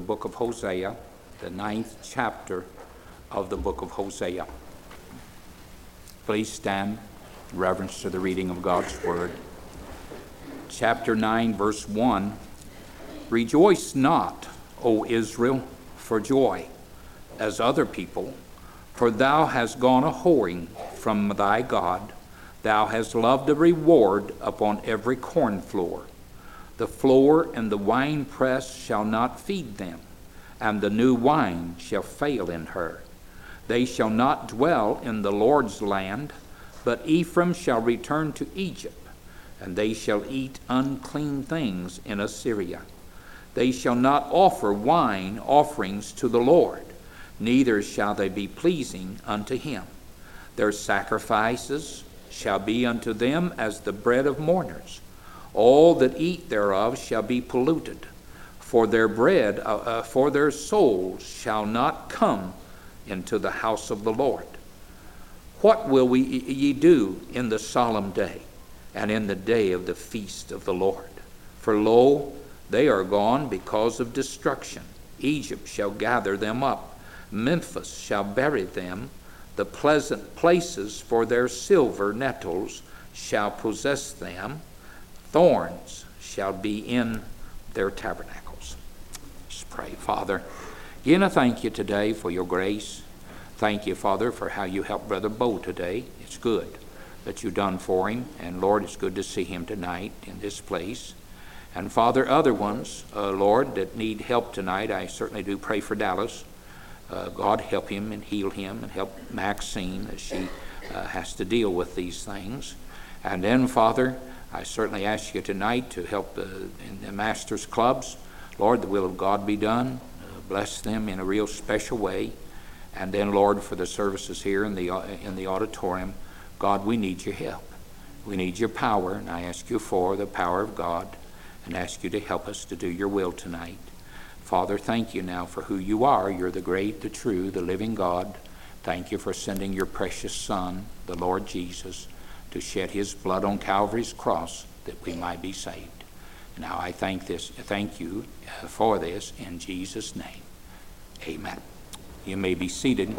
book of Hosea, the 9th chapter of the book of Hosea. Please stand in reverence to the reading of God's word. Chapter 9, verse 1. Rejoice not, O Israel, for joy, as other people, for thou hast gone a whoring from thy God. Thou hast loved a reward upon every corn floor. The floor and the winepress shall not feed them, and the new wine shall fail in her. They shall not dwell in the Lord's land, but Ephraim shall return to Egypt, and they shall eat unclean things in Assyria. They shall not offer wine offerings to the Lord, neither shall they be pleasing unto him. Their sacrifices shall be unto them as the bread of mourners. All that eat thereof shall be polluted, for their bread, for their souls shall not come into the house of the Lord. What will ye do in the solemn day, and in the day of the feast of the Lord? For lo, they are gone because of destruction. Egypt shall gather them up. Memphis shall bury them. The pleasant places for their silver nettles shall possess them. Thorns shall be in their tabernacles. Let's pray. Father, again I thank you today for your grace. Thank you, Father, for how you helped Brother Bo today. It's good that you've done for him. And Lord, it's good to see him tonight in this place. And Father, other ones, Lord, that need help tonight, I certainly do pray for Dallas. God help him and heal him, and help Maxine as she has to deal with these things. And then, Father, I certainly ask you tonight to help in the Masters Clubs. Lord, the will of God be done. Bless them in a real special way. And then, Lord, for the services here in the auditorium, God, we need your help. We need your power, and I ask you for the power of God, and ask you to help us to do your will tonight. Father, thank you now for who you are. You're the great, the true, the living God. Thank you for sending your precious Son, the Lord Jesus, to shed his blood on Calvary's cross that we might be saved. Now I thank you for this in Jesus' name. Amen. You may be seated.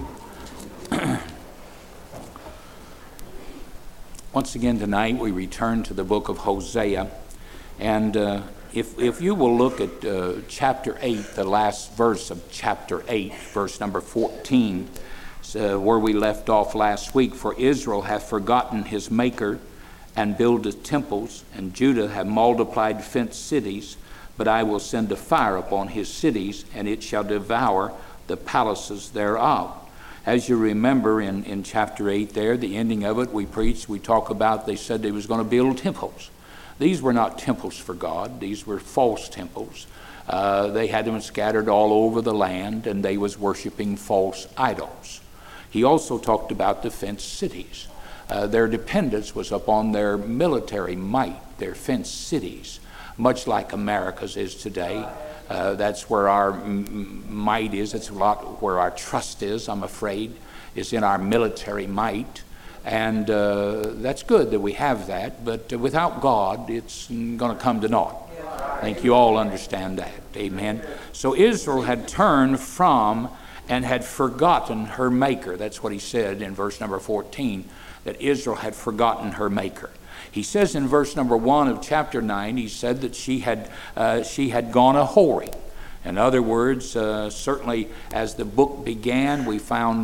Once again tonight we return to the book of Hosea, and if you will look at chapter 8, the last verse of chapter 8, verse number 14, where we left off last week. For Israel hath forgotten his maker, and buildeth temples, and Judah hath multiplied fenced cities. But I will send a fire upon his cities, and it shall devour the palaces thereof. As you remember in chapter 8 there, the ending of it, we talk about, they said they was going to build temples. These were not temples for God. These were false temples. They had them scattered all over the land, and they was worshiping false idols. He also talked about the fenced cities. Their dependence was upon their military might, their fenced cities, much like America's is today. That's where our might is. It's a lot where our trust is, I'm afraid, is in our military might. And that's good that we have that, but without God, it's going to come to naught. I think you all understand that. Amen. So Israel had turned from and had forgotten her maker. That's what he said in verse number 14, that Israel had forgotten her maker. He says in verse number 1 of chapter 9, he said that she had gone a whoring. In other words, certainly as the book began, we found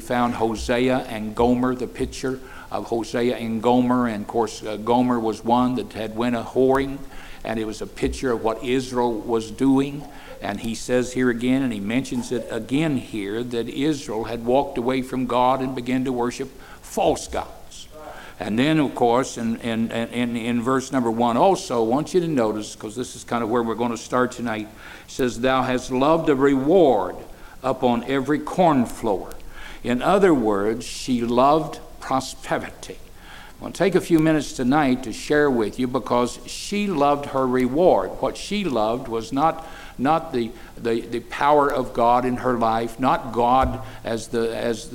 Hosea and Gomer, the picture of Hosea and Gomer. And of course, Gomer was one that had went a whoring, and it was a picture of what Israel was doing. And he says here again, and he mentions it again here, that Israel had walked away from God and began to worship false gods. And then, of course, in verse number 1 also, I want you to notice, because this is kind of where we're going to start tonight, it says, thou hast loved a reward upon every corn floor. In other words, she loved prosperity. I'm going to take a few minutes tonight to share with you, because she loved her reward. What she loved was not the power of God in her life, not God as the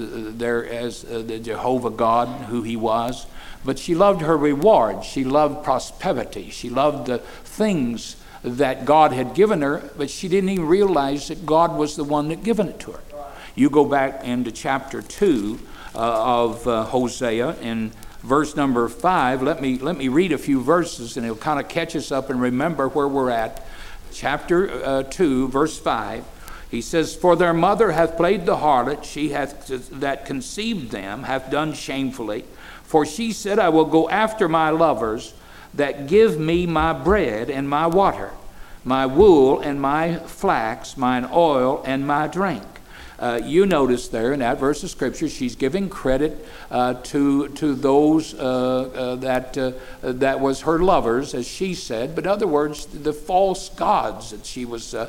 Jehovah God who he was, but she loved her reward. She loved prosperity. She loved the things that God had given her, but she didn't even realize that God was the one that given it to her. You go back into chapter 2 of Hosea in verse number 5. Let me read a few verses, and it'll kind of catch us up and remember where we're at. Chapter 2, verse 5. He says, "For their mother hath played the harlot, she hath that conceived them hath done shamefully. For she said, I will go after my lovers that give me my bread and my water, my wool and my flax, mine oil and my drink." You notice there in that verse of Scripture, she's giving credit to those that was her lovers, as she said. But in other words, the false gods that she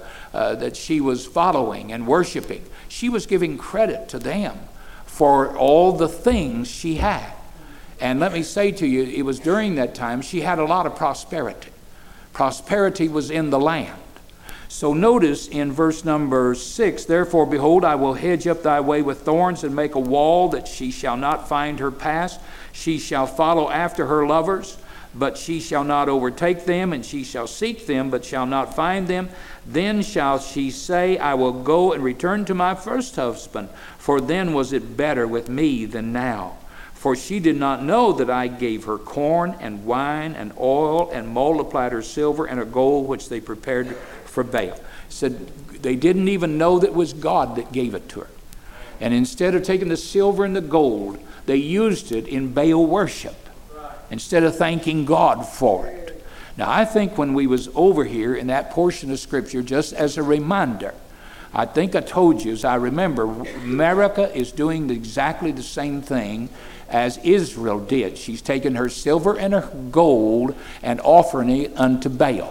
was following and worshiping, she was giving credit to them for all the things she had. And let me say to you, it was during that time she had a lot of prosperity. Prosperity was in the land. So notice in verse number 6, "Therefore, behold, I will hedge up thy way with thorns and make a wall that she shall not find her path. She shall follow after her lovers, but she shall not overtake them, and she shall seek them, but shall not find them. Then shall she say, I will go and return to my first husband, for then was it better with me than now. For she did not know that I gave her corn and wine and oil and multiplied her silver and her gold, which they prepared for Baal." Said they didn't even know that it was God that gave it to her. And instead of taking the silver and the gold, they used it in Baal worship instead of thanking God for it. Now, I think when we was over here in that portion of Scripture, just as a reminder, I think I told you, as I remember, America is doing exactly the same thing as Israel did. She's taken her silver and her gold and offering it unto Baal.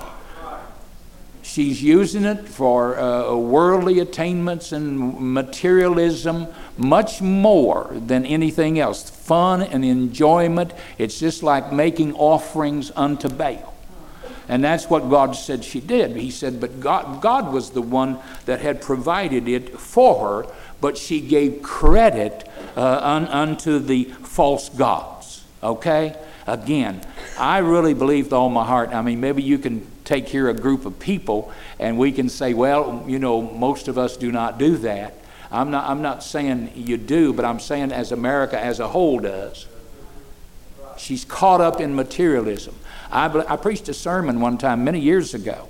She's using it for worldly attainments and materialism, much more than anything else. Fun and enjoyment. It's just like making offerings unto Baal. And that's what God said she did. He said, but God was the one that had provided it for her, but she gave credit unto the false gods. Okay? Again, I really believe with all my heart. I mean, maybe you can take here a group of people and we can say, well, you know, most of us do not do that. I'm not saying you do, but I'm saying as America as a whole does. She's caught up in materialism. I preached a sermon one time many years ago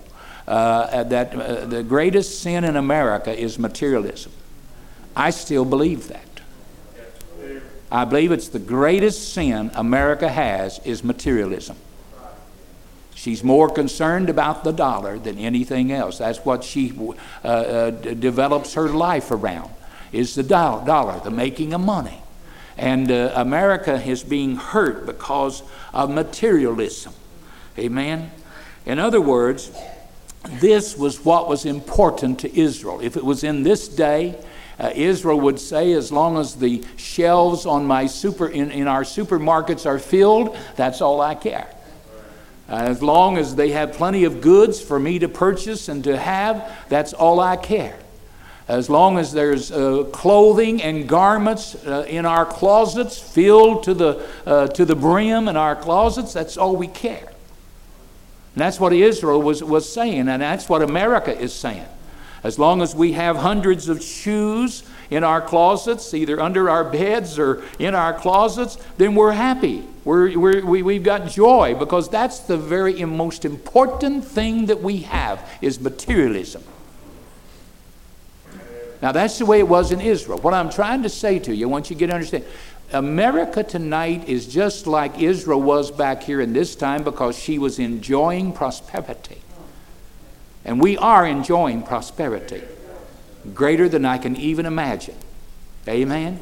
that the greatest sin in America is materialism. I still believe that. I believe it's the greatest sin America has is materialism. She's more concerned about the dollar than anything else. That's what she develops her life around, is the dollar, the making of money. And America is being hurt because of materialism. Amen? In other words, this was what was important to Israel. If it was in this day, Israel would say, as long as the shelves on my in our supermarkets are filled, that's all I care. As long as they have plenty of goods for me to purchase and to have, that's all I care. As long as there's clothing and garments in our closets filled to the brim in our closets, that's all we care. And that's what Israel was saying, and that's what America is saying. As long as we have hundreds of shoes in our closets, either under our beds or in our closets, then we're happy. We've got joy, because that's the very most important thing that we have is materialism. Now, that's the way it was in Israel. What I'm trying to say to you, I want you to get to understand, America tonight is just like Israel was back here in this time, because she was enjoying prosperity. And we are enjoying prosperity greater than I can even imagine. Amen?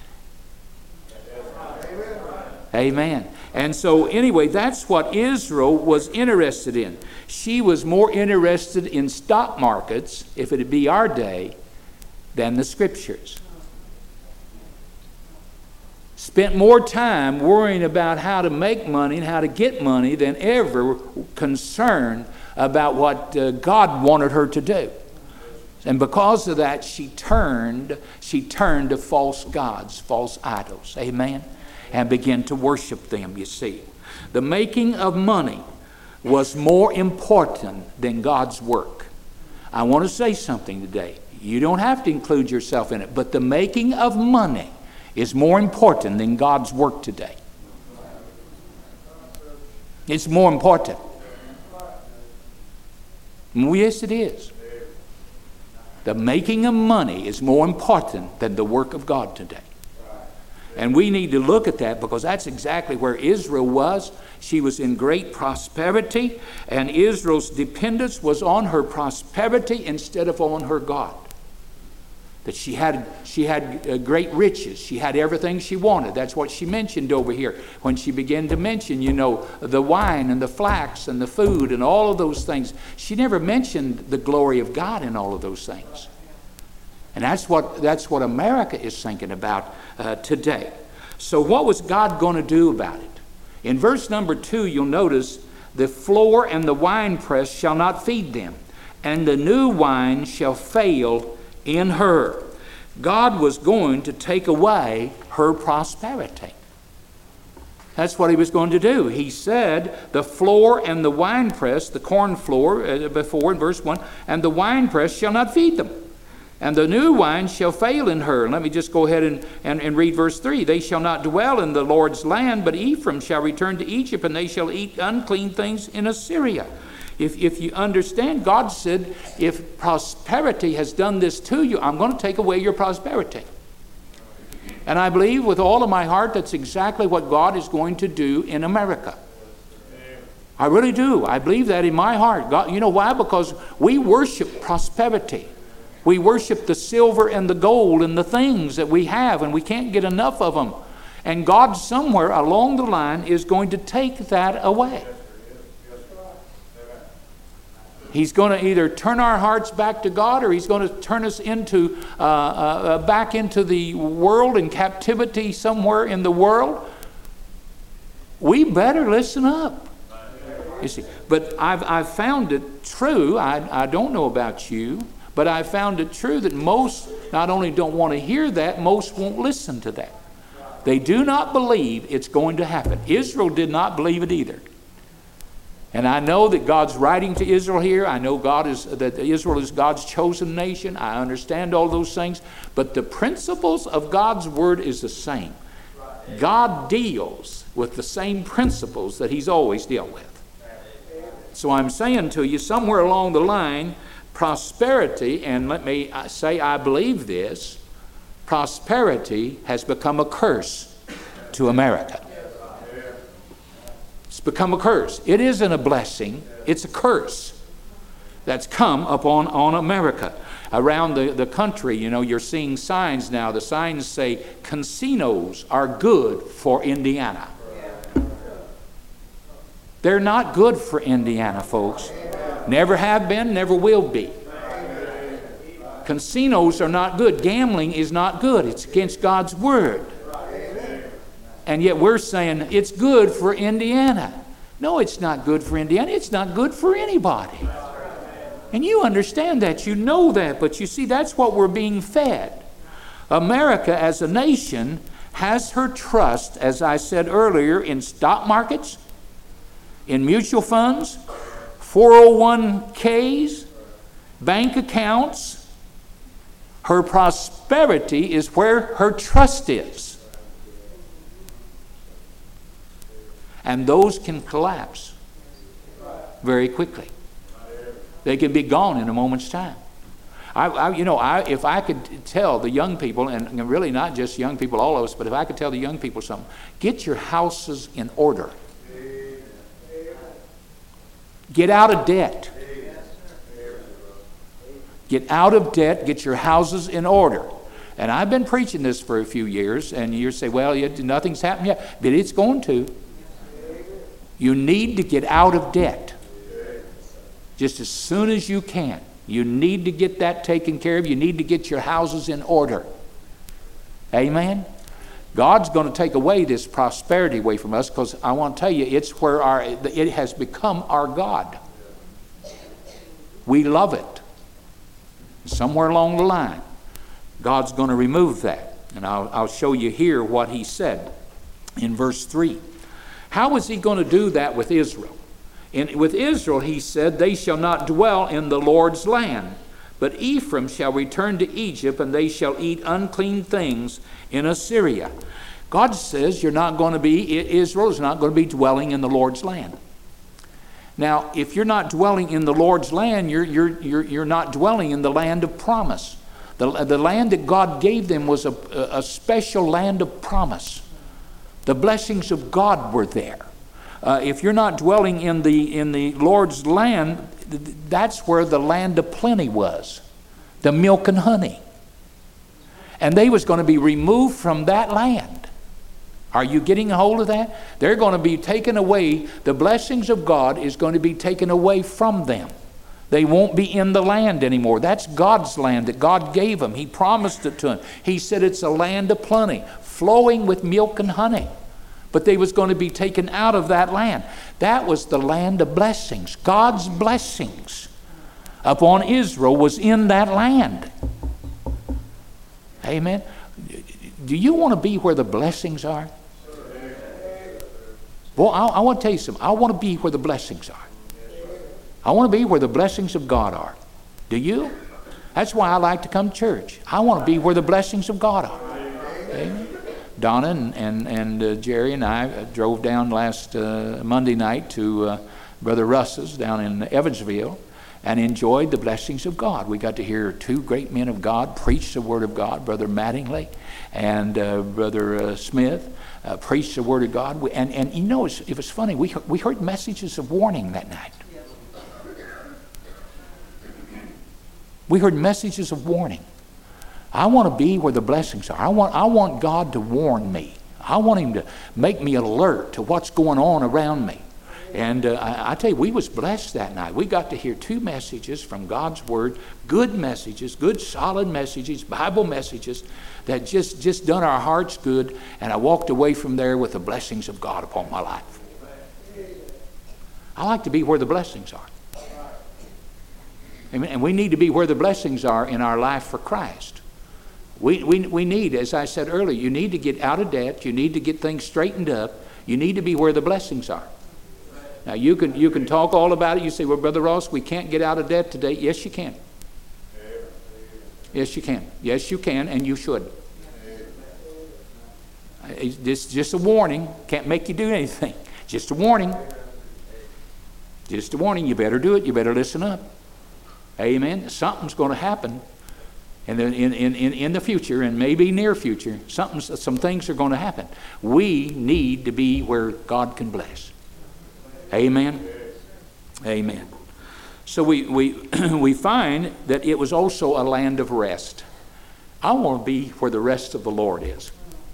Amen. And so anyway, that's what Israel was interested in. She was more interested in stock markets, if it be our day, than the Scriptures. Spent more time worrying about how to make money and how to get money than ever concerned about what God wanted her to do. And because of that, she turned to false gods, false idols. Amen? And began to worship them, you see. The making of money was more important than God's work. I want to say something today. You don't have to include yourself in it, but the making of money is more important than God's work today. It's more important. Yes, it is. The making of money is more important than the work of God today. And we need to look at that, because that's exactly where Israel was. She was in great prosperity, and Israel's dependence was on her prosperity instead of on her God. That she had great riches. She had everything she wanted. That's what she mentioned over here when she began to mention, the wine and the flax and the food and all of those things. She never mentioned the glory of God in all of those things. And that's what America is thinking about today. So what was God going to do about it? In verse number 2, you'll notice, the floor and the winepress shall not feed them, and the new wine shall fail in her. God was going to take away her prosperity. That's what he was going to do. He said, the floor and the winepress, the corn floor, before in verse 1, and the winepress shall not feed them. And the new wine shall fail in her. And let me just go ahead and read verse 3. They shall not dwell in the Lord's land, but Ephraim shall return to Egypt, and they shall eat unclean things in Assyria. If you understand, God said, if prosperity has done this to you, I'm going to take away your prosperity. And I believe with all of my heart that's exactly what God is going to do in America. I really do. I believe that in my heart. God, you know why? Because we worship prosperity. We worship the silver and the gold and the things that we have, and we can't get enough of them. And God somewhere along the line is going to take that away. He's going to either turn our hearts back to God, or he's going to turn us into back into the world, in captivity somewhere in the world. We better listen up. You see, but I've found it true. I don't know about you, but I found it true that most not only don't want to hear that, most won't listen to that. They do not believe it's going to happen. Israel did not believe it either. And I know that God's writing to Israel here. I know that Israel is God's chosen nation. I understand all those things. But the principles of God's word is the same. God deals with the same principles that he's always dealt with. So I'm saying to you, somewhere along the line, prosperity, and let me say I believe this, prosperity has become a curse to America. It's become a curse. It isn't a blessing, it's a curse that's come upon America. Around the country, you're seeing signs now. The signs say casinos are good for Indiana. They're not good for Indiana, folks. Never have been, never will be. Casinos are not good. Gambling is not good. It's against God's word. And yet we're saying it's good for Indiana. No, it's not good for Indiana. It's not good for anybody. And you understand that. You know that. But you see, that's what we're being fed. America as a nation has her trust, as I said earlier, in stock markets, in mutual funds, 401ks, bank accounts. Her prosperity is where her trust is. And those can collapse very quickly. They can be gone in a moment's time. If I could tell the young people, and really not just young people, all of us, but if I could tell the young people something, get your houses in order. Get out of debt. Get out of debt, get your houses in order. And I've been preaching this for a few years, and you say, well, nothing's happened yet. But it's going to. You need to get out of debt just as soon as you can. You need to get that taken care of. You need to get your houses in order. Amen? God's going to take away this prosperity away from us, because I want to tell you, it's where it has become our God. We love it. Somewhere along the line, God's going to remove that. And I'll show you here what he said in verse 3. How is he going to do that with Israel? With Israel, he said, they shall not dwell in the Lord's land. But Ephraim shall return to Egypt, and they shall eat unclean things in Assyria. God says Israel is not going to be dwelling in the Lord's land. Now, if you're not dwelling in the Lord's land, you're not dwelling in the land of promise. The land that God gave them was a special land of promise. The blessings of God were there. If you're not dwelling in the Lord's land, that's where the land of plenty was, the milk and honey. And they was going to be removed from that land. Are you getting a hold of that? They're going to be taken away. The blessings of God is going to be taken away from them. They won't be in the land anymore. That's God's land that God gave them. He promised it to them. He said it's a land of plenty, flowing with milk and honey. But they was going to be taken out of that land. That was the land of blessings. God's blessings upon Israel was in that land. Amen. Do you want to be where the blessings are? Well, I want to tell you something. I want to be where the blessings are. I want to be where the blessings of God are. Do you? That's why I like to come to church. I want to be where the blessings of God are. Amen. Donna and Jerry and I drove down last Monday night to Brother Russ's down in Evansville and enjoyed the blessings of God. We got to hear two great men of God preach the Word of God, Brother Mattingly and Brother Smith. Preached the Word of God. And you know, it was funny. We heard messages of warning that night. We heard messages of warning. I want to be where the blessings are. I want God to warn me. I want Him to make me alert to what's going on around me. And I tell you, we was blessed that night. We got to hear two messages from God's Word, good messages, good solid messages, Bible messages that just done our hearts good. And I walked away from there with the blessings of God upon my life. I like to be where the blessings are. Amen. And we need to be where the blessings are in our life for Christ. We need, as I said earlier, you need to get out of debt. You need to get things straightened up. You need to be where the blessings are. Now, you can talk all about it. You say, well, Brother Ross, we can't get out of debt today. Yes, you can. Yes, you can. Yes, you can, and you should. It's just a warning. Can't make you do anything. Just a warning. Just a warning. You better do it. You better listen up. Amen. Something's going to happen in the future, and maybe near future. Some things are going to happen. We need to be where God can bless. Amen. Amen. So we find that it was also a land of rest. I want to be where the rest of the Lord is.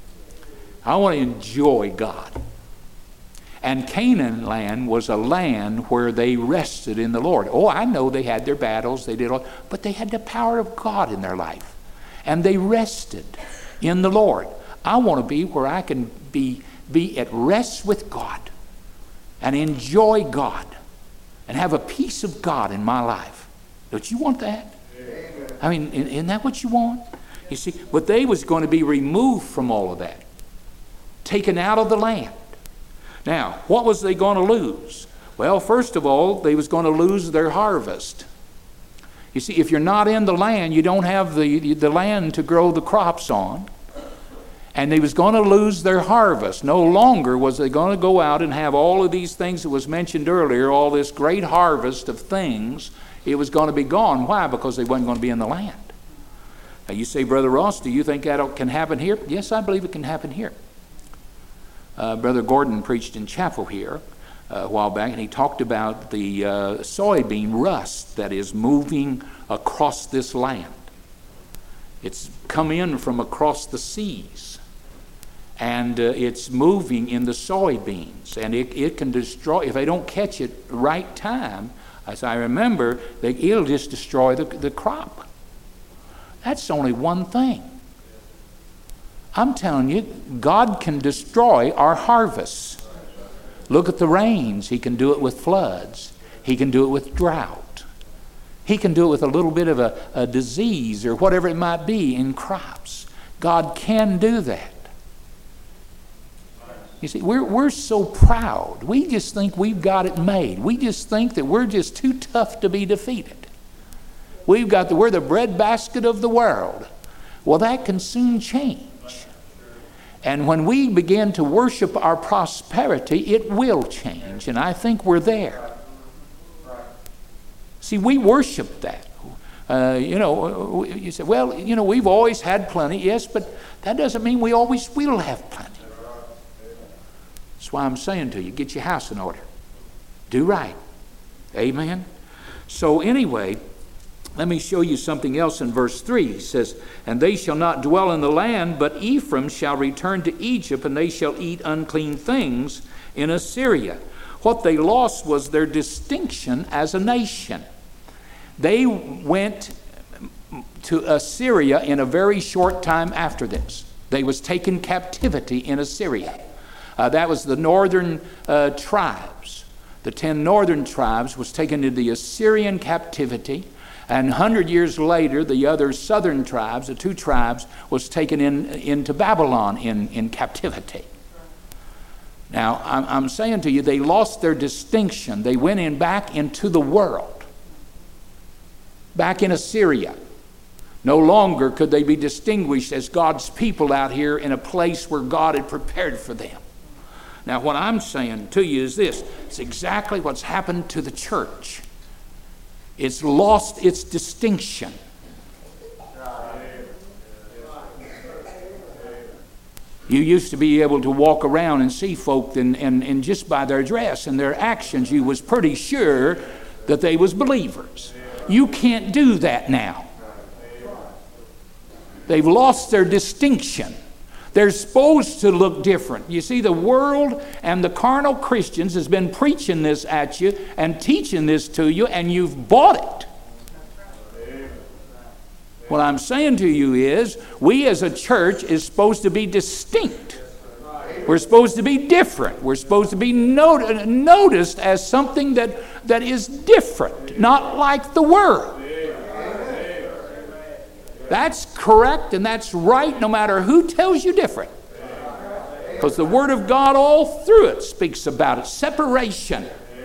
I want to enjoy God. And Canaan land was a land where they rested in the Lord. Oh, I know they had their battles, they did all, but they had the power of God in their life. And they rested in the Lord. I want to be where I can be at rest with God and enjoy God and have a peace of God in my life. Don't you want that? I mean, isn't that what you want? You see, but they was going to be removed from all of that, taken out of the land. Now, what was they going to lose? Well, first of all, they was going to lose their harvest. You see, if you're not in the land, you don't have the land to grow the crops on. And they was going to lose their harvest. No longer was they going to go out and have all of these things that was mentioned earlier, all this great harvest of things. It was going to be gone. Why? Because they wasn't going to be in the land. Now you say, Brother Ross, do you think that can happen here? Yes, I believe it can happen here. Brother Gordon preached in chapel here a while back, and he talked about the soybean rust that is moving across this land. It's come in from across the seas, and it's moving in the soybeans, and it can destroy, if they don't catch it right time, as I remember, it'll just destroy the crop. That's only one thing. I'm telling you, God can destroy our harvests. Look at the rains. He can do it with floods. He can do it with drought. He can do it with a little bit of a disease or whatever it might be in crops. God can do that. You see, we're so proud. We just think we've got it made. We just think that we're just too tough to be defeated. We're the breadbasket of the world. Well, that can soon change. And when we begin to worship our prosperity, it will change. And I think we're there. See, we worship that. You say, well, we've always had plenty. Yes, but that doesn't mean we always will have plenty. That's why I'm saying to you, get your house in order. Do right. Amen? So anyway, let me show you something else in verse 3. He says, and they shall not dwell in the land, but Ephraim shall return to Egypt, and they shall eat unclean things in Assyria. What they lost was their distinction as a nation. They went to Assyria in a very short time after this. They was taken captivity in Assyria. That was the northern tribes. The 10 northern tribes was taken into the Assyrian captivity. And 100 years later, the other southern tribes, the 2 tribes, was taken into Babylon in captivity. Now, I'm saying to you, they lost their distinction. They went back into the world, back in Assyria. No longer could they be distinguished as God's people out here in a place where God had prepared for them. Now, what I'm saying to you is this. It's exactly what's happened to the church. It's lost its distinction. You used to be able to walk around and see folk and just by their dress and their actions, you was pretty sure that they was believers. You can't do that now. They've lost their distinction. They're supposed to look different. You see, the world and the carnal Christians has been preaching this at you and teaching this to you, and you've bought it. What I'm saying to you is, we as a church is supposed to be distinct. We're supposed to be different. We're supposed to be noticed as something that is different, not like the world. That's correct and that's right no matter who tells you different. Because the Word of God all through it speaks about it. Separation.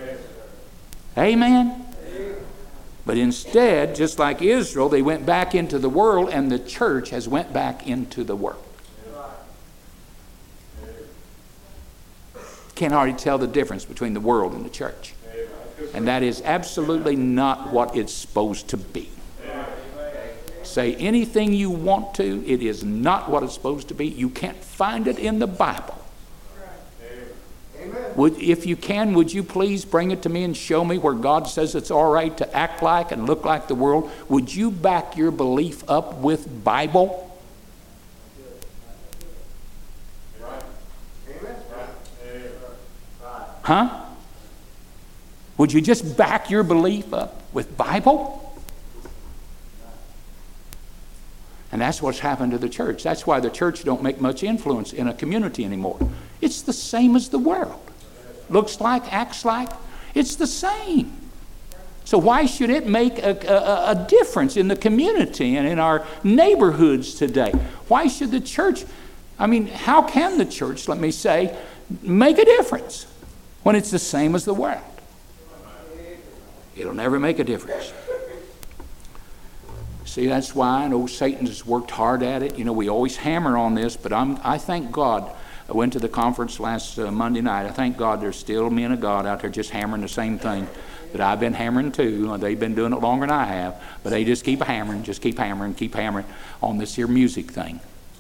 Amen? But instead, just like Israel, they went back into the world, and the church has went back into the world. Can't hardly tell the difference between the world and the church. And that is absolutely not what it's supposed to be. Say anything you want to, it is not what it's supposed to be. You can't find it in the Bible. If you can, would you please bring it to me and show me where God says it's all right to act like and look like the world? Would you back your belief up with Bible? Huh? Would you just back your belief up with Bible? And that's what's happened to the church. That's why the church don't make much influence in a community anymore. It's the same as the world. Looks like, acts like, it's the same. So why should it make a difference in the community and in our neighborhoods today? Why should the church, how can the church, let me say, make a difference when it's the same as the world? It'll never make a difference. See, that's why I know Satan has worked hard at it. We always hammer on this, but I thank God. I went to the conference last Monday night. I thank God there's still men of God out there just hammering the same thing that I've been hammering too. They've been doing it longer than I have, but they just keep hammering on this here music thing.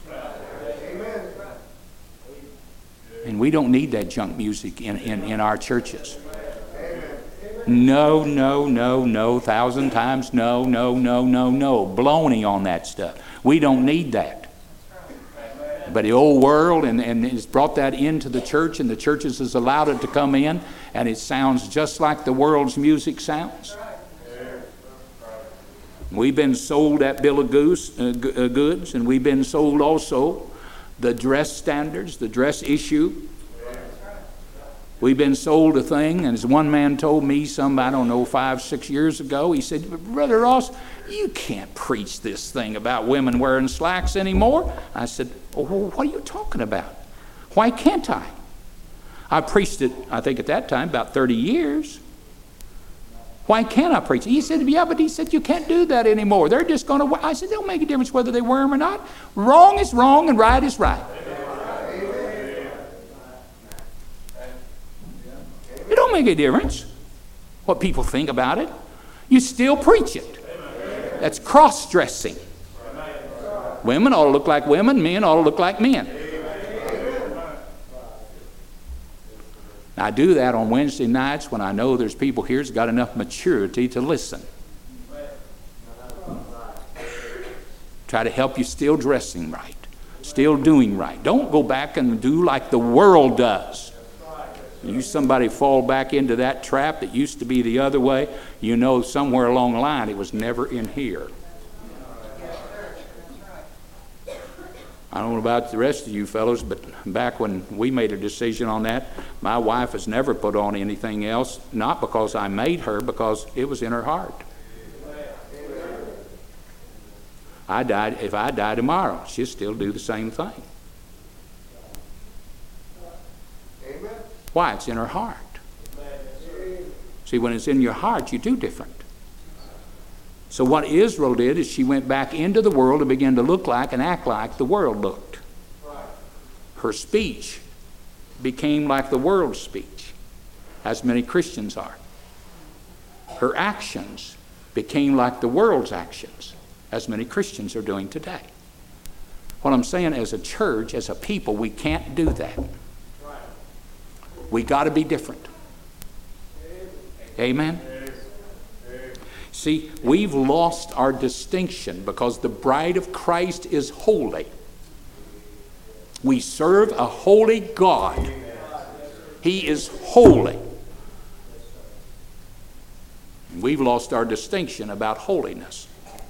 And we don't need that junk music in our churches. No, 1,000 times no. Baloney on that stuff. We don't need that. But the old world and has brought that into the church, and the churches has allowed it to come in, and it sounds just like the world's music sounds. We've been sold that bill of goods, and we've been sold also the dress standards, the dress issue. We've been sold a thing, and as one man told me 5, 6 years ago, he said, Brother Ross, you can't preach this thing about women wearing slacks anymore. I said, what are you talking about? Why can't I? I preached it, I think at that time, about 30 years. Why can't I preach it? He said, yeah, but he said, you can't do that anymore. They're just going to, I said, it don't make a difference whether they wear them or not. Wrong is wrong and right is right. It don't make a difference what people think about it. You still preach it. That's cross-dressing. Women ought to look like women, men ought to look like men. I do that on Wednesday nights when I know there's people here who's got enough maturity to listen. Try to help you still dressing right, still doing right. Don't go back and do like the world does. You somebody fall back into that trap that used to be the other way, you know somewhere along the line it was never in here. I don't know about the rest of you fellows, but back when we made a decision on that, my wife has never put on anything else, not because I made her, because it was in her heart. If I die tomorrow, she'll still do the same thing. Why? It's in her heart. See, when it's in your heart, you do different. So what Israel did is she went back into the world and began to look like and act like the world looked. Her speech became like the world's speech, as many Christians are. Her actions became like the world's actions, as many Christians are doing today. What I'm saying, as a church, as a people, we can't do that. We got to be different. Amen? See, we've lost our distinction because the bride of Christ is holy. We serve a holy God. He is holy. We've lost our distinction about holiness.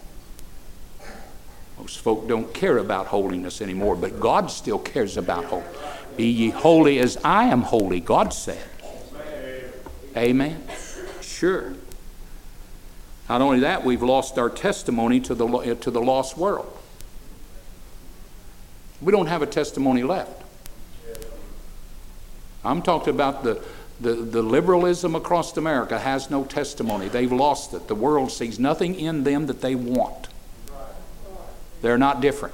Most folk don't care about holiness anymore, but God still cares about holiness. Be ye holy as I am holy, God said. Amen? Sure. Not only that, we've lost our testimony to the lost world. We don't have a testimony left. I'm talking about the liberalism across America has no testimony. They've lost it. The world sees nothing in them that they want. They're not different.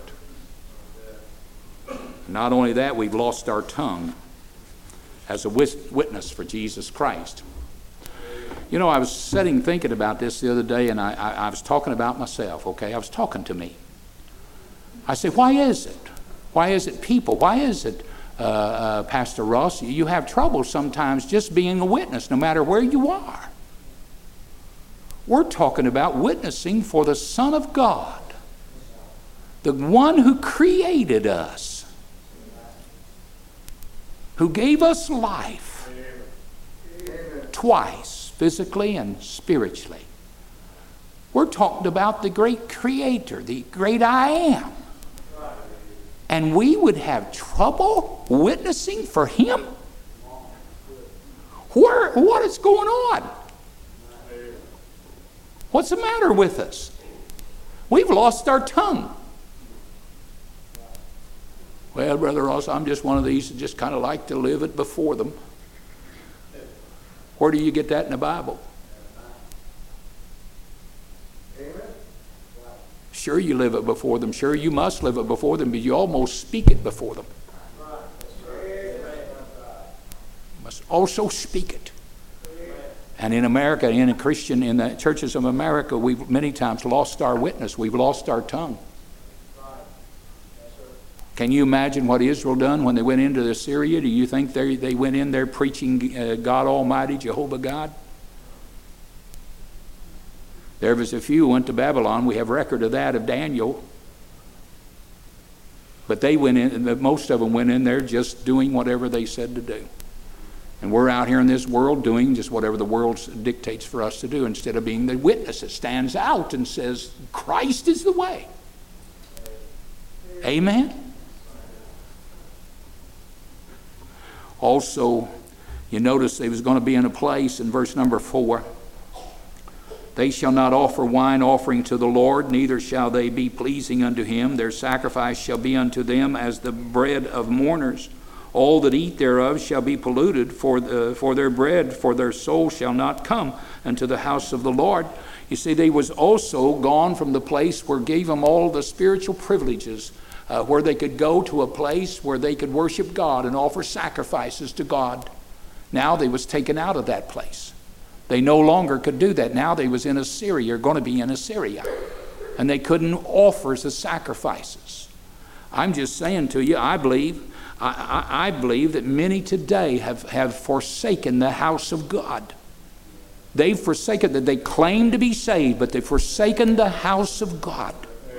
Not only that, we've lost our tongue as a witness for Jesus Christ. You know, I was sitting thinking about this the other day, and I was talking about myself, okay? I was talking to me. I said, why is it? Why is it people? Why is it, Pastor Ross, you have trouble sometimes just being a witness no matter where you are? We're talking about witnessing for the Son of God, the one who created us, who gave us life twice, physically and spiritually. We're talking about the great Creator, the great I Am. And we would have trouble witnessing for Him? What is going on? What's the matter with us? We've lost our tongue. Well, Brother Ross, I'm just one of these that just kind of like to live it before them. Where do you get that in the Bible? Sure, you live it before them. Sure, you must live it before them, but you almost speak it before them. You must also speak it. And in America, in the churches of America, we've many times lost our witness. We've lost our tongue. Can you imagine what Israel done when they went into Assyria? Do you think they went in there preaching God Almighty, Jehovah God? There was a few who went to Babylon. We have record of that, of Daniel. But they went in, most of them went in there just doing whatever they said to do. And we're out here in this world doing just whatever the world dictates for us to do, instead of being the witness that stands out and says, Christ is the way. Amen? Also, you notice they was going to be in a place in verse number 4. They shall not offer wine offering to the Lord, neither shall they be pleasing unto him. Their sacrifice shall be unto them as the bread of mourners. All that eat thereof shall be polluted, for their bread, for their soul shall not come unto the house of the Lord. You see, they was also gone from the place where gave them all the spiritual privileges, where they could go to a place where they could worship God and offer sacrifices to God. Now they was taken out of that place. They no longer could do that. Now they was in Assyria, or going to be in Assyria, and they couldn't offer the sacrifices. I'm just saying to you, I believe that many today have forsaken the house of God. They've forsaken that. They claim to be saved, but they've forsaken the house of God.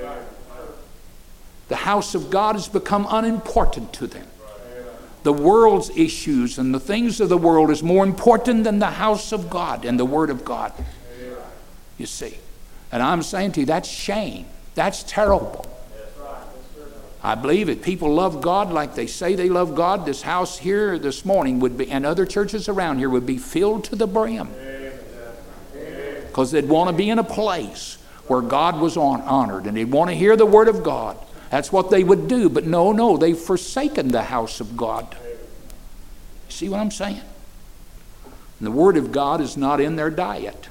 The house of God has become unimportant to them. The world's issues and the things of the world is more important than the house of God and the Word of God. You see. And I'm saying to you, that's shame. That's terrible. I believe if people love God like they say they love God, this house here this morning would be, and other churches around here would be filled to the brim. Because they'd want to be in a place where God was honored, and they'd want to hear the Word of God. That's what they would do. But no, they've forsaken the house of God. See what I'm saying? And the Word of God is not in their diet.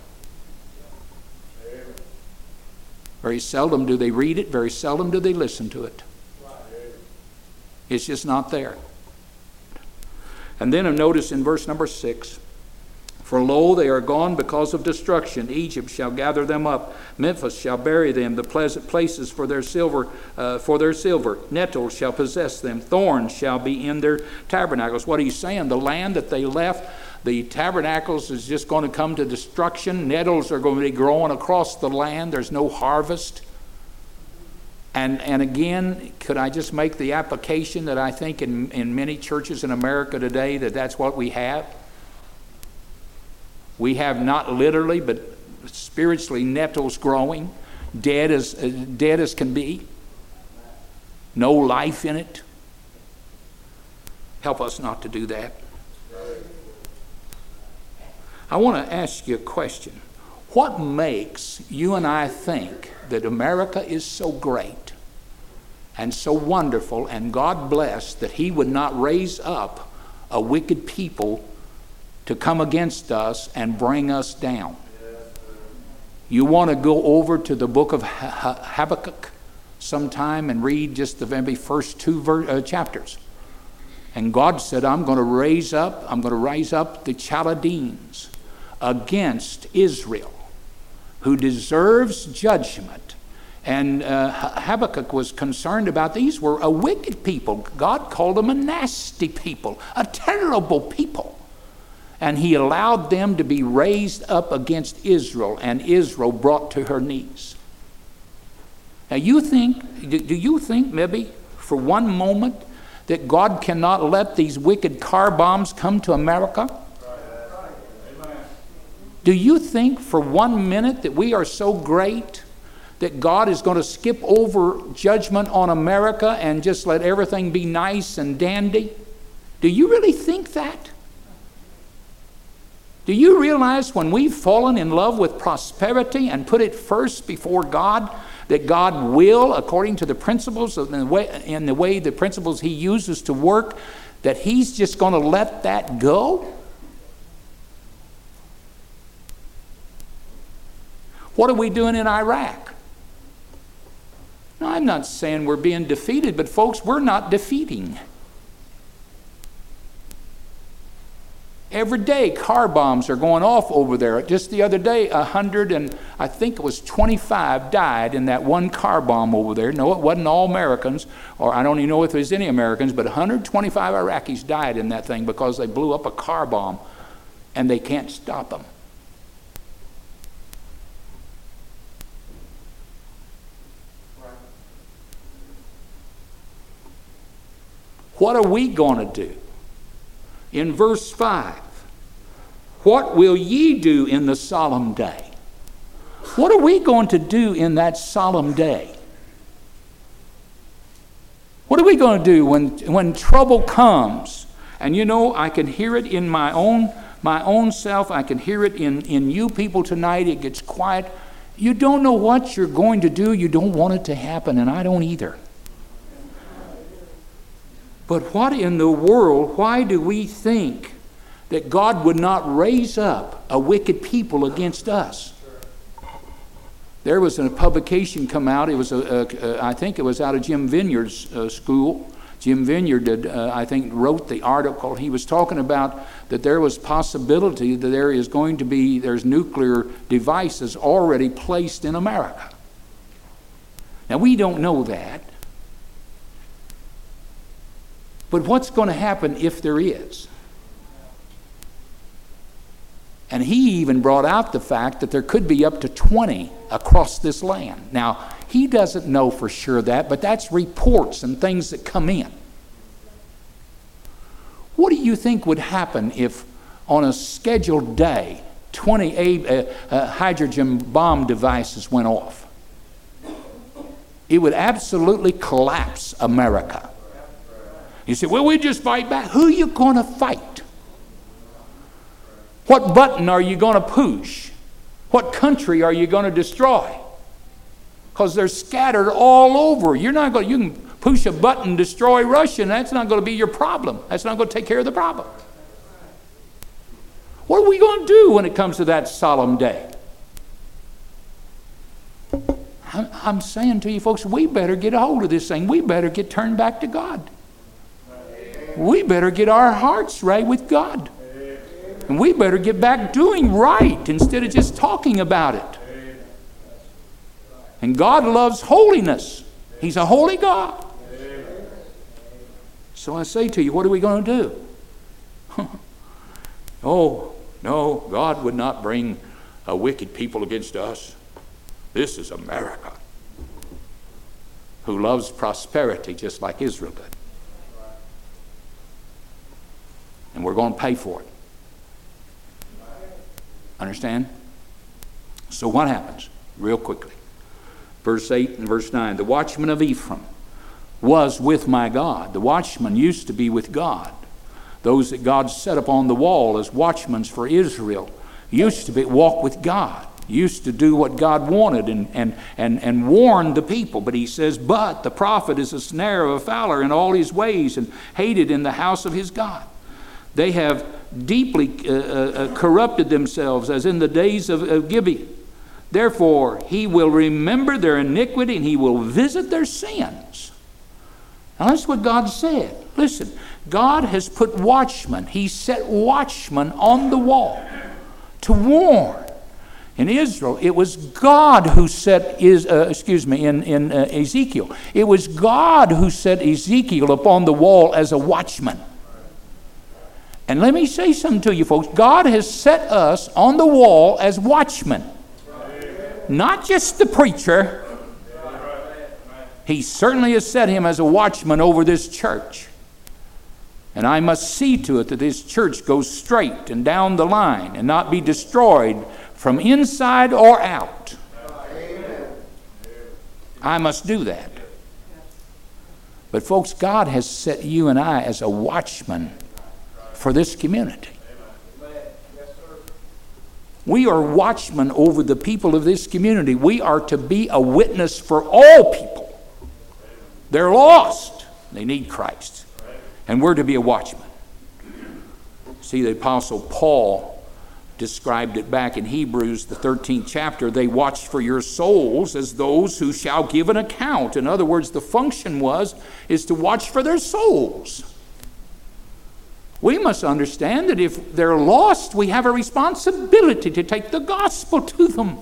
Very seldom do they read it. Very seldom do they listen to it. It's just not there. And then notice in verse number 6, for lo, they are gone because of destruction. Egypt shall gather them up. Memphis shall bury them. The pleasant places for their silver. Nettles shall possess them. Thorns shall be in their tabernacles. What are you saying? The land that they left, the tabernacles is just going to come to destruction. Nettles are going to be growing across the land. There's no harvest. And again, could I just make the application that I think in many churches in America today that's what we have? We have not literally, but spiritually nettles growing, dead as can be. No life in it. Help us not to do that. I want to ask you a question. What makes you and I think that America is so great and so wonderful and God blessed that He would not raise up a wicked people to come against us and bring us down? You want to go over to the book of Habakkuk sometime and read just the very first two chapters. And God said, I'm going to raise up the Chaldeans against Israel, who deserves judgment. And Habakkuk was concerned about these were a wicked people. God called them a nasty people, a terrible people. And He allowed them to be raised up against Israel, and Israel brought to her knees. Now do you think maybe for one moment that God cannot let these wicked car bombs come to America? Do you think for 1 minute that we are so great that God is going to skip over judgment on America and just let everything be nice and dandy? Do you really think that? Do you realize when we've fallen in love with prosperity and put it first before God, that God will, according to the principles of the principles He uses to work, that He's just going to let that go? What are we doing in Iraq? Now, I'm not saying we're being defeated, but folks, we're not defeating. Every day, car bombs are going off over there. Just the other day, 125 died in that one car bomb over there. No, it wasn't all Americans, or I don't even know if there's any Americans, but 125 Iraqis died in that thing because they blew up a car bomb, and they can't stop them. What are we going to do? In verse 5, what will ye do in the solemn day? What are we going to do in that solemn day? What are we going to do when trouble comes? And you know, I can hear it in my own self. I can hear it in you people tonight. It gets quiet. You don't know what you're going to do. You don't want it to happen, and I don't either. But what in the world, why do we think that God would not raise up a wicked people against us? There was a publication come out. It was, I think it was out of Jim Vineyard's school. Jim Vineyard, I think, wrote the article. He was talking about that there was possibility that there's nuclear devices already placed in America. Now, we don't know that. But what's going to happen if there is? And he even brought out the fact that there could be up to 20 across this land. Now, he doesn't know for sure that, but that's reports and things that come in. What do you think would happen if on a scheduled day 20 hydrogen bomb devices went off? It would absolutely collapse America. You say, well, we just fight back. Who are you going to fight? What button are you going to push? What country are you going to destroy? Because they're scattered all over. You can push a button and destroy Russia, and that's not going to be your problem. That's not going to take care of the problem. What are we going to do when it comes to that solemn day? I'm saying to you folks, we better get a hold of this thing. We better get turned back to God. We better get our hearts right with God. And we better get back doing right instead of just talking about it. And God loves holiness. He's a holy God. So I say to you, what are we going to do? Oh, no, God would not bring a wicked people against us. This is America, who loves prosperity just like Israel did. And we're going to pay for it. Understand? So what happens? Real quickly. Verse 8 and verse 9. The watchman of Ephraim was with my God. The watchman used to be with God. Those that God set up on the wall as watchmen for Israel used to walk with God. Used to do what God wanted and warn the people. But he says, but the prophet is a snare of a fowler in all his ways and hated in the house of his God. They have deeply corrupted themselves as in the days of Gibeon. Therefore, he will remember their iniquity and he will visit their sins. Now, that's what God said. Listen, God has put watchmen. He set watchmen on the wall to warn. In Israel, it was God who set, in Ezekiel, it was God who set Ezekiel upon the wall as a watchman. And let me say something to you folks. God has set us on the wall as watchmen. Not just the preacher. He certainly has set him as a watchman over this church. And I must see to it that this church goes straight and down the line and not be destroyed from inside or out. I must do that. But folks, God has set you and I as a watchman for this community. We are watchmen over the people of this community. We are to be a witness for all people. They're lost. They need Christ. And we're to be a watchman. See, the Apostle Paul described it back in Hebrews, the 13th chapter. They watch for your souls as those who shall give an account. In other words, the function is to watch for their souls. We must understand that if they're lost, we have a responsibility to take the gospel to them.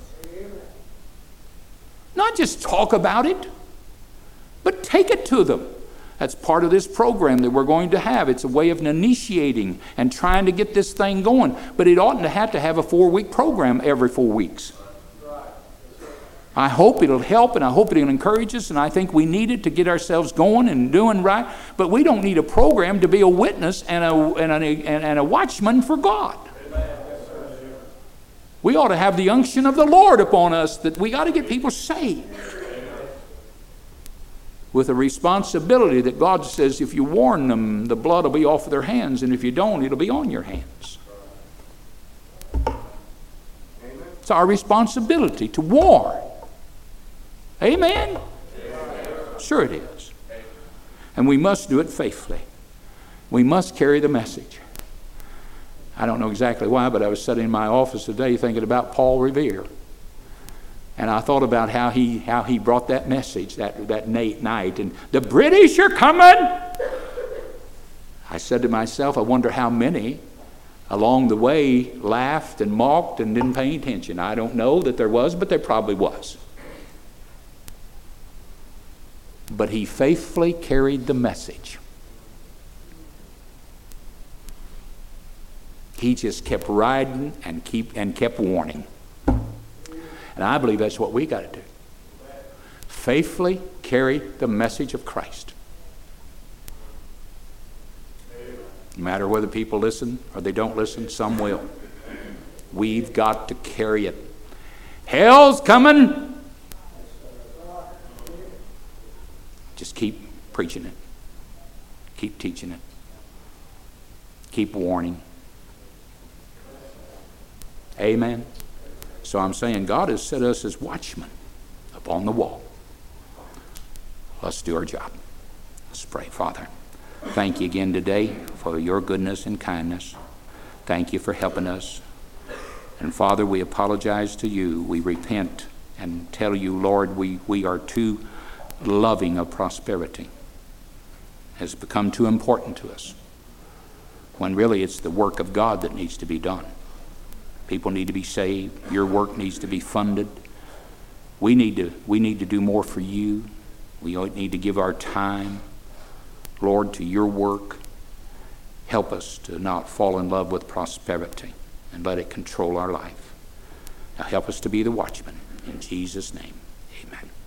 Not just talk about it, but take it to them. That's part of this program that we're going to have. It's a way of initiating and trying to get this thing going. But it oughtn't to have a 4-week program every 4 weeks. I hope it'll help and I hope it'll encourage us, and I think we need it to get ourselves going and doing right. But we don't need a program to be a witness and a watchman for God. We ought to have the unction of the Lord upon us that we got to get people saved. With a responsibility that God says if you warn them, the blood will be off of their hands, and if you don't, it'll be on your hands. It's our responsibility to warn. Amen? Sure it is. And we must do it faithfully. We must carry the message. I don't know exactly why, but I was sitting in my office today thinking about Paul Revere. And I thought about how he brought that message that night. And the British are coming! I said to myself, I wonder how many along the way laughed and mocked and didn't pay attention. I don't know that there was, but there probably was. But he faithfully carried the message. He just kept riding and kept warning. And I believe that's what we got to do. Faithfully carry the message of Christ. No matter whether people listen or they don't listen, some will. We've got to carry it. Hell's coming. Just keep preaching it. Keep teaching it. Keep warning. Amen. So I'm saying God has set us as watchmen upon the wall. Let's do our job. Let's pray. Father, thank you again today for your goodness and kindness. Thank you for helping us. And Father, we apologize to you. We repent and tell you, Lord, we are too loving of prosperity. It has become too important to us, when really it's the work of God that needs to be done. People need to be saved. Your work needs to be funded. We need to do more for you. We need to give our time, Lord, to your work. Help us to not fall in love with prosperity and let it control our life. Now help us to be the watchman. In Jesus' name, amen.